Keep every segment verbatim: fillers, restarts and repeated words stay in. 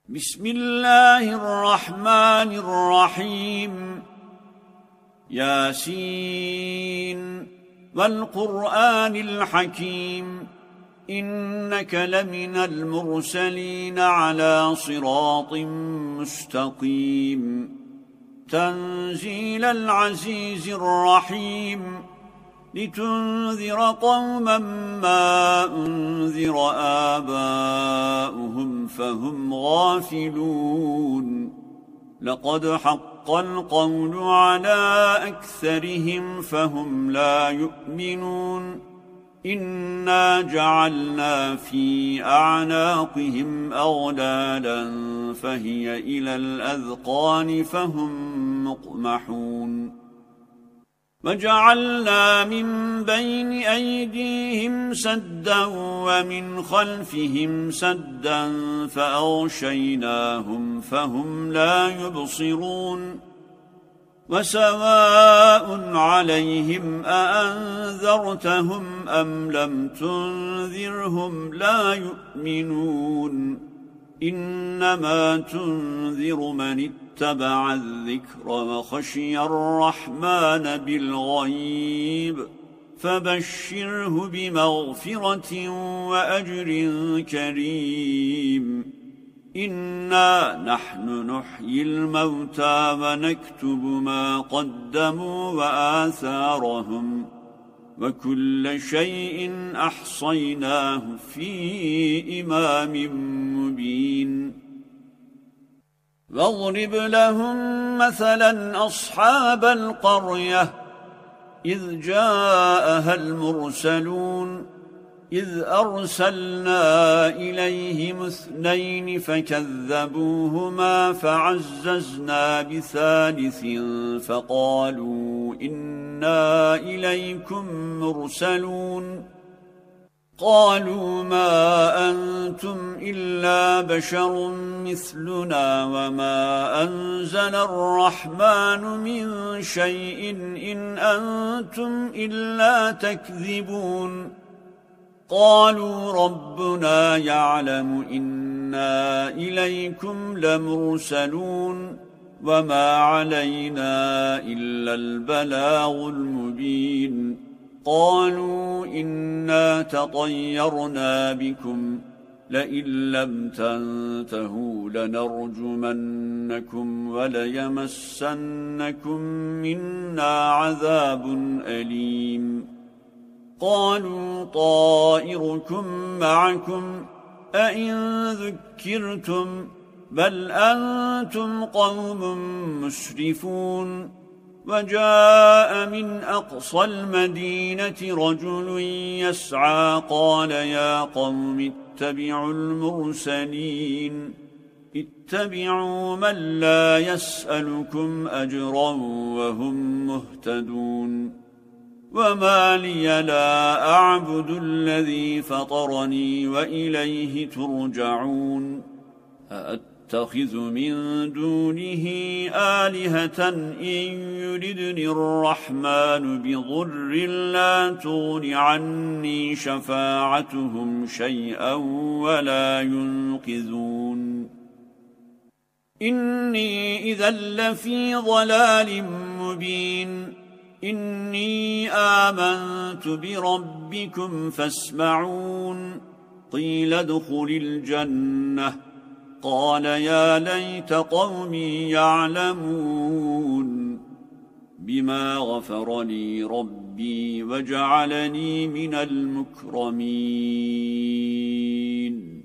بسم الله الرحمن الرحيم ياسين والقرآن الحكيم إنك لمن المرسلين على صراط مستقيم تنزيل العزيز الرحيم لتنذر قوما ما أنذر آباؤهم فهم غافلون لقد حق القول على أكثرهم فهم لا يؤمنون إنا جعلنا في أعناقهم أغلالا فهي إلى الأذقان فهم مقمحون وجعلنا من بين أيديهم سدا ومن خلفهم سدا فأغشيناهم فهم لا يبصرون وسواء عليهم أأنذرتهم أم لم تنذرهم لا يؤمنون إنما تنذر من اتبع الذكر وخشي الرحمن بالغيب فبشره بمغفرة وأجر كريم إنا نحن نحيي الموتى ونكتب ما قدموا وآثارهم وكل شيء أحصيناه في إمام مبين واضرب لهم مثلا أصحاب القرية إذ جاءها المرسلون إذ أرسلنا إليهم اثنين فكذبوهما فعززنا بثالث فقالوا إنا إليكم مرسلون قالوا ما أنتم إلا بشر مثلنا وما أنزل الرحمن من شيء إن أنتم إلا تكذبون قالوا ربنا يعلم إنا إليكم لمرسلون وما علينا إلا البلاغ المبين قالوا إنا تطيرنا بكم لئن لم تنتهوا لنرجمنكم وليمسنكم منا عذاب أليم قالوا طائركم معكم أئن ذكرتم بل أنتم قوم مسرفون وجاء من أقصى المدينة رجل يسعى قال يا قوم اتبعوا المرسلين اتبعوا من لا يسألكم أجرا وهم مهتدون وما لي لا أعبد الذي فطرني وإليه ترجعون أأتخذ من دونه آلهة إن يردني الرحمن بضر لا تغن عني شفاعتهم شيئا ولا ينقذون إني إذا لفي ضلال مبين إني آمنت بربكم فاسمعون قيل ادخل الجنة قال يا ليت قومي يعلمون بما غفر لي ربي وجعلني من المكرمين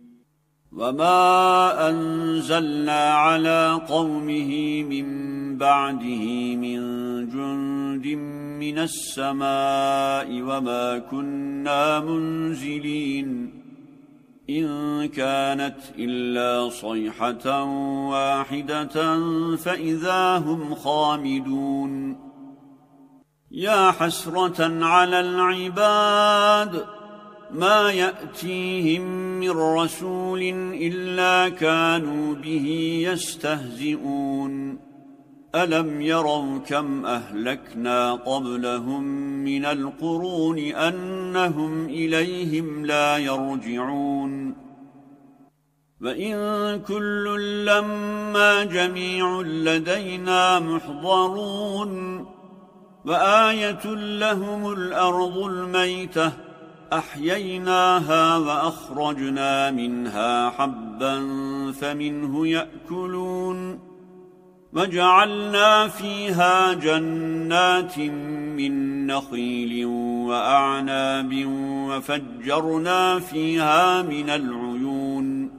وما أنزلنا على قومه من بعده من جند من السماء وما كنا منزلين إن كانت إلا صيحة واحدة فإذا هم خامدون يا حسرة على العباد ما يأتيهم من رسول إلا كانوا به يستهزئون ألم يروا كم أهلكنا قبلهم من القرون أنهم إليهم لا يرجعون وإن كل لما جميع لدينا محضرون وآية لهم الأرض الميتة أحييناها وأخرجنا منها حبا فمنه يأكلون وجعلنا فيها جنات من نخيل وأعناب وفجرنا فيها من العيون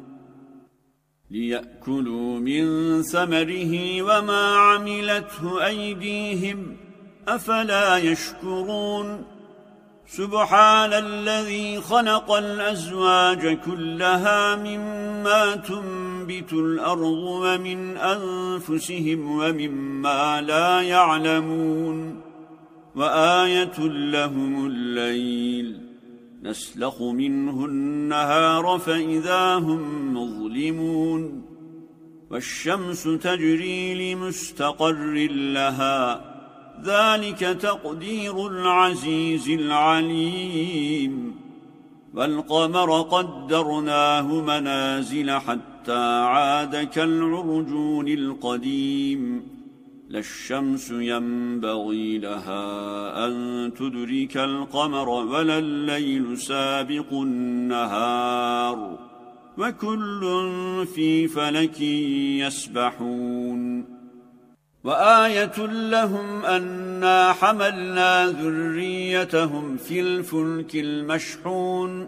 ليأكلوا من ثمره وما عملته أيديهم أفلا يشكرون سبحان الذي خلق الأزواج كلها مما تنبت الأرض ومن أنفسهم ومما لا يعلمون وآية لهم الليل نسلخ منه النهار فإذا هم مظلمون والشمس تجري لمستقر لها ذلك تقدير العزيز العليم والقمر قدرناه منازل حتى عاد كالعرجون القديم لا الشمس ينبغي لها أن تدرك القمر ولا الليل سابق النهار وكل في فلك يسبحون وآية لهم أنا حملنا ذريتهم في الفلك المشحون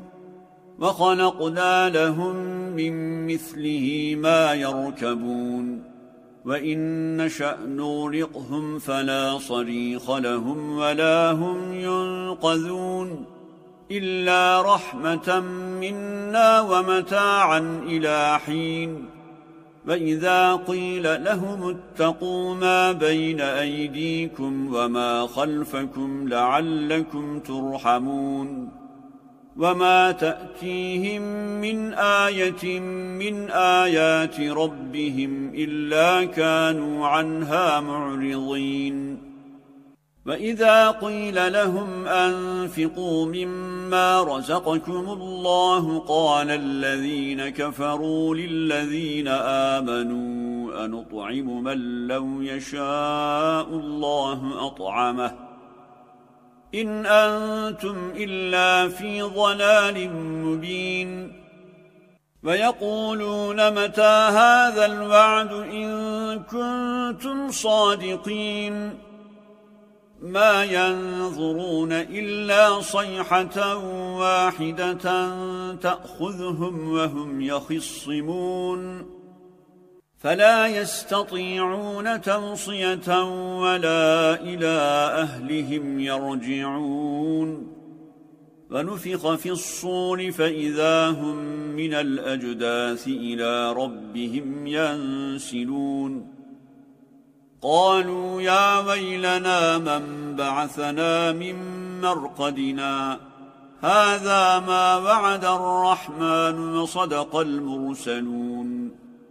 وخلقنا لهم من مثله ما يركبون وإن نشأ نغرقهم فلا صريخ لهم ولا هم ينقذون إلا رحمة منا ومتاعا إلى حين وإذا قيل لهم اتقوا ما بين أيديكم وما خلفكم لعلكم ترحمون وما تأتيهم من آية من آيات ربهم إلا كانوا عنها معرضين وإذا قيل لهم أنفقوا مما رزقكم الله قال الذين كفروا للذين آمنوا أنطعم من لو يشاء الله أطعمه إن أنتم إلا في ضلال مبين ويقولون متى هذا الوعد إن كنتم صادقين ما ينظرون إلا صيحة واحدة تأخذهم وهم يخصمون فلا يستطيعون توصية ولا إلى أهلهم يرجعون ونفخ في الصور فإذا هم من الأجداث إلى ربهم ينسلون قالوا يا ويلنا من بعثنا من مرقدنا هذا ما وعد الرحمن وصدق المرسلون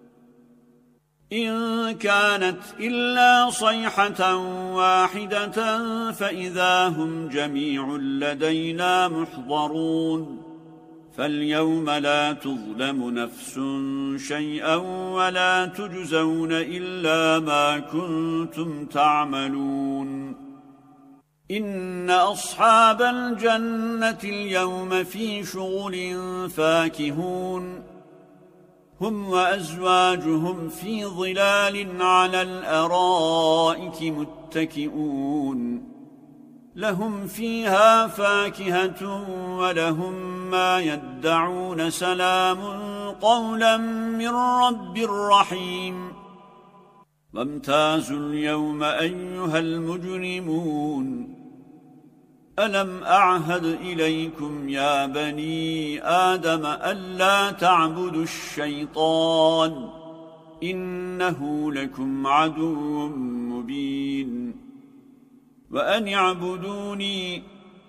إن كانت إلا صيحة واحدة فإذا هم جميع لدينا محضرون فاليوم لا تظلم نفس شيئا ولا تجزون إلا ما كنتم تعملون إن أصحاب الجنة اليوم في شغل فاكهون هم وأزواجهم في ظلال على الأرائك متكئون لهم فيها فاكهة ولهم ما يدعون سلام قولا من رب رحيم وامتازوا اليوم أيها المجرمون ألم أعهد إليكم يا بني آدم ألا تعبدوا الشيطان إنه لكم عدو مبين وأن اعبدوني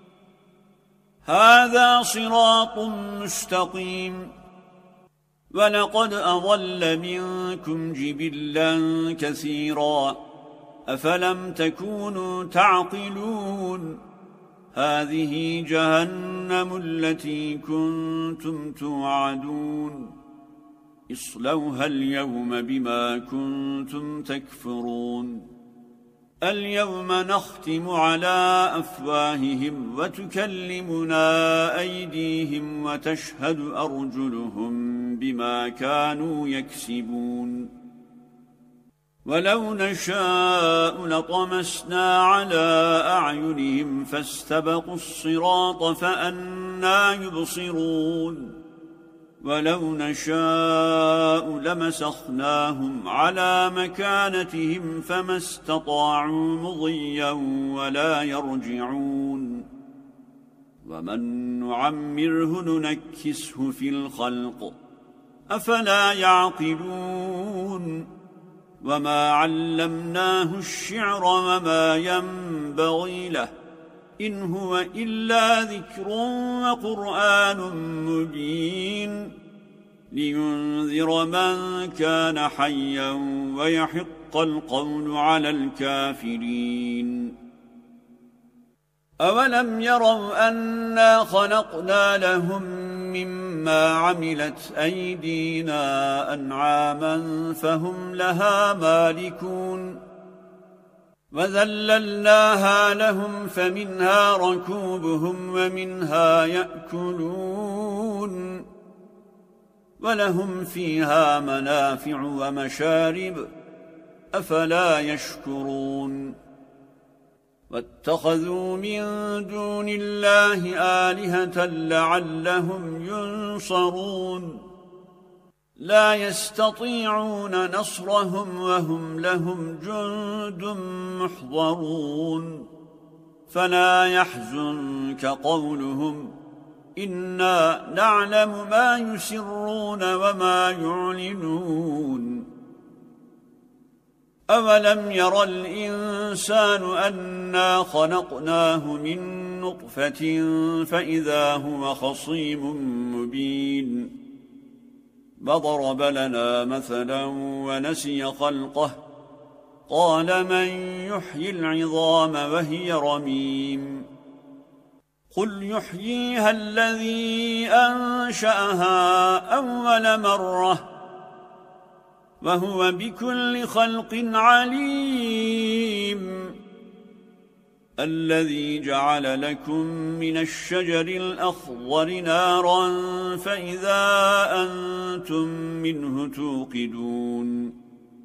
هذا صراط مستقيم ولقد أضل منكم جبلا كثيرا أفلم تكونوا تعقلون هذه جهنم التي كنتم توعدون اصلوها اليوم بما كنتم تكفرون اليوم نختم على أفواههم وتكلمنا أيديهم وتشهد أرجلهم بما كانوا يكسبون ولو نشاء لطمسنا على أعينهم فاستبقوا الصراط فأنى يبصرون ولو نشاء لمسخناهم على مكانتهم فما استطاعوا مضيا ولا يرجعون ومن نعمره ننكسه في الخلق أفلا يعقلون وما علمناه الشعر وما ينبغي له إن هو إلا ذكر وقرآن مبين لينذر من كان حيا ويحق القول على الكافرين أولم يروا أنا خلقنا لهم مما عملت أيدينا أنعاما فهم لها مالكون وذللناها لهم فمنها ركوبهم ومنها يأكلون ولهم فيها منافع ومشارب أفلا يشكرون واتخذوا من دون الله آلهة لعلهم ينصرون لا يستطيعون نصرهم وهم لهم جند محضرون فلا يحزنك قولهم إنا نعلم ما يسرون وما يعلنون أولم يرى الإنسان أنا خلقناه من نطفة فإذا هو خصيم مبين وضرب لنا مثلا ونسي خلقه قال من يحيي العظام وهي رميم قل يحييها الذي أنشأها أول مرة وهو بكل خلق عليم الذي جعل لكم من الشجر الأخضر نارا فإذا أنتم منه توقدون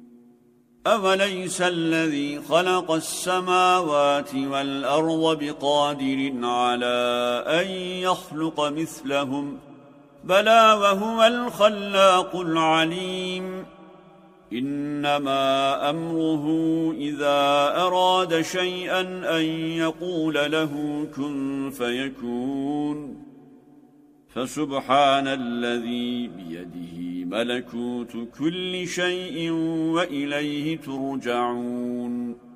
أوليس الذي خلق السماوات والأرض بقادر على أن يخلق مثلهم بلى وهو الخلاق العليم إنما أمره إذا أراد شيئا أن يقول له كن فيكون فسبحان الذي بيده ملكوت كل شيء وإليه ترجعون